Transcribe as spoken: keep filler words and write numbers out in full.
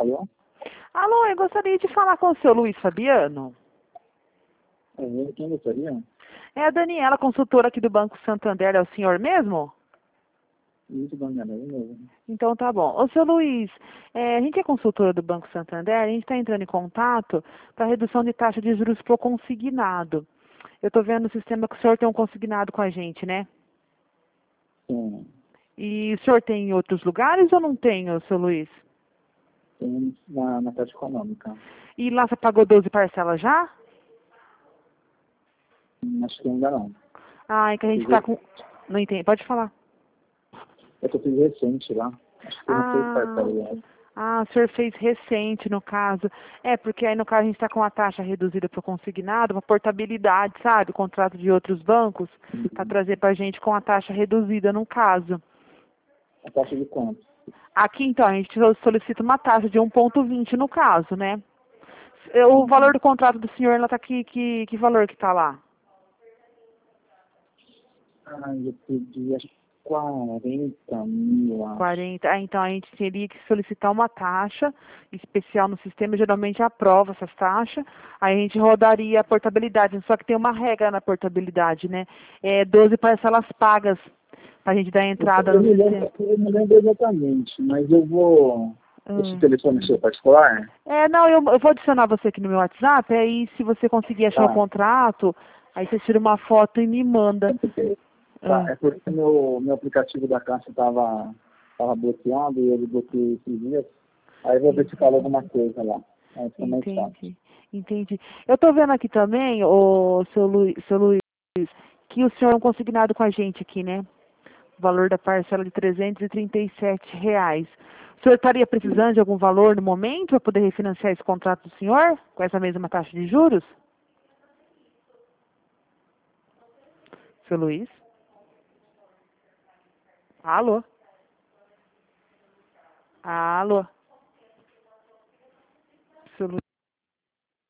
Alô? Alô, eu gostaria de falar com o seu Luiz Fabiano. É ele quem gostaria? É a Daniela, consultora aqui do Banco Santander, é o senhor mesmo? Isso, Daniela, é ele mesmo. Então tá bom. Ô, seu Luiz, é, a gente é consultora do Banco Santander, a gente está entrando em contato para redução de taxa de juros por consignado. Eu estou vendo no sistema que o senhor tem um consignado com a gente, né? Sim, E o senhor tem em outros lugares ou não tem, ô, seu Luiz? tem na, na Caixa Econômica. E lá você pagou doze parcelas já? Hum, Acho que ainda não. Ah, é que a gente está com... Não entendi, pode falar. É que eu fiz recente lá. Acho que não fez Ah, parceria. ah, o senhor fez recente, no caso. É, porque aí, no caso, a gente está com a taxa reduzida para o consignado, uma portabilidade, sabe? O contrato de outros bancos, para trazer para a gente com a taxa reduzida, no caso. A taxa de quanto? Aqui, então, a gente solicita uma taxa de um vírgula vinte, no caso, né? O valor do contrato do senhor, ela tá aqui, que, que valor que está lá? Ah, eu pedi acho que quarenta mil, acho. quarenta. Ah, então a gente teria que solicitar uma taxa especial no sistema, geralmente aprova essas taxas, aí a gente rodaria a portabilidade, só que tem uma regra na portabilidade, né? É doze parcelas pagas para a gente dar Eu, entrada eu, no me sistema. lembro, eu me lembro exatamente, mas eu vou... Esse Hum. telefone seu particular? É, não, eu, eu vou adicionar você aqui no meu WhatsApp, aí se você conseguir achar o Tá. contrato, aí você tira uma foto e me manda. Tá, Ah, é porque meu, meu aplicativo da Caixa estava tava bloqueado e ele bloqueou esses dias. Aí eu vou ver se fala alguma coisa lá. Aí fica mais fácil. entendi, entendi. Eu estou vendo aqui também, o seu Luiz, seu Luiz, que o senhor é um consignado com a gente aqui, né? O valor da parcela de trezentos e trinta e sete reais. O senhor estaria precisando de algum valor no momento para poder refinanciar esse contrato do senhor com essa mesma taxa de juros? Seu Luiz? Alô? Alô?